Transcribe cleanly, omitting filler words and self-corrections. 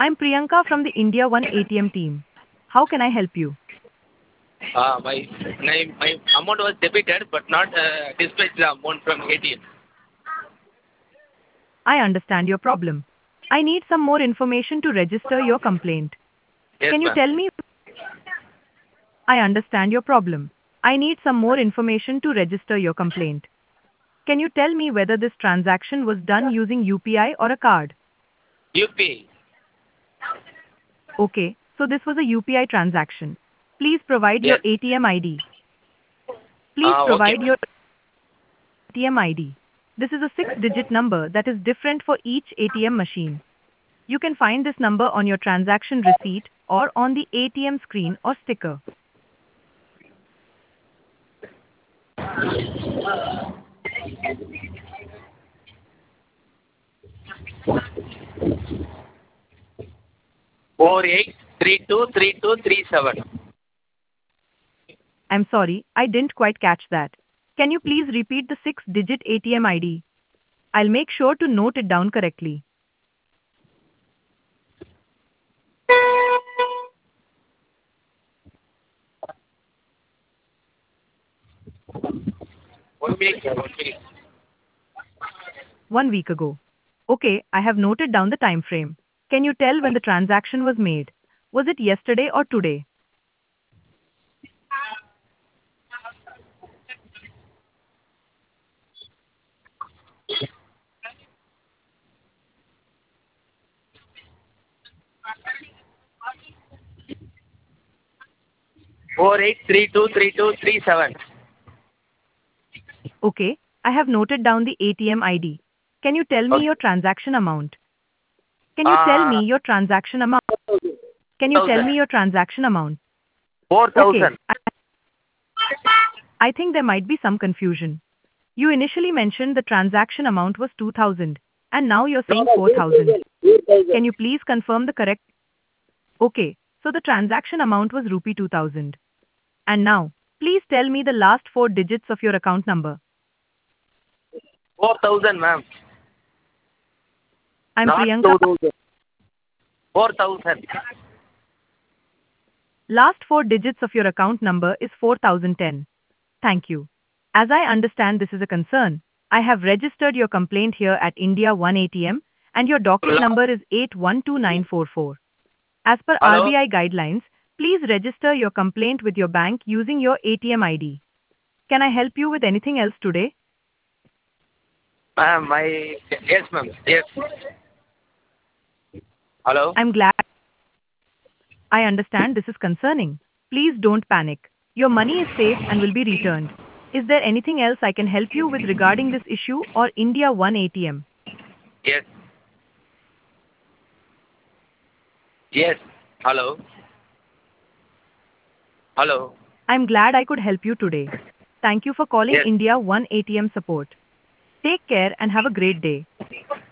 I'm Priyanka from the India One ATM team. How can I help you? My amount was debited but not dispatched the amount from ATM. I understand your problem. I need some more information to register your complaint. Yes, Can you ma'am. tell me? I understand your problem. I need some more information to register your complaint. Can you tell me whether this transaction was done using UPI or a card? UPI. Okay, so this was a UPI transaction. Please provide your Yes. ATM ID. Please Okay, provide ma'am. your ATM ID. This is a six-digit number that is different for each ATM machine. You can find this number on your transaction receipt or on the ATM screen or sticker. Four eight three two 3237. I'm sorry, I didn't quite catch that. Can you please repeat the six-digit ATM ID? I'll make sure to note it down correctly. One minute, sir. 1 minute. 1 week ago. Okay, I have noted down the time frame. Can you tell when the transaction was made? Was it yesterday or today? Four eight three two 3237. Okay, I have noted down the ATM ID. Can you tell me Okay. your transaction amount? Can you tell me your transaction amount? Can you tell 4,000. me your transaction amount? Okay, 4,000. I think there might be some confusion. You initially mentioned the transaction amount was 2000 and now you're No, saying no, 4000. 8,000. Can you please confirm the correct? Okay, so the transaction amount was rupee 2000. And now, please tell me the last four digits of your account number. 4,000, ma'am. I'm Not Priyanka. 2,000. 4,000. Last four digits of your account number is 4010. Thank you. As I understand this is a concern, I have registered your complaint here at India One ATM and your docket number is 812944. As per Hello? RBI guidelines, please register your complaint with your bank using your ATM ID. Can I help you with anything else today? Ma'am, yes, ma'am. Yes. Hello? I'm glad. I understand this is concerning. Please don't panic. Your money is safe and will be returned. Is there anything else I can help you with regarding this issue or India One ATM? Yes. Yes. Hello? Hello? I'm glad I could help you today. Thank you for calling Yes. India One ATM support. Take care and have a great day.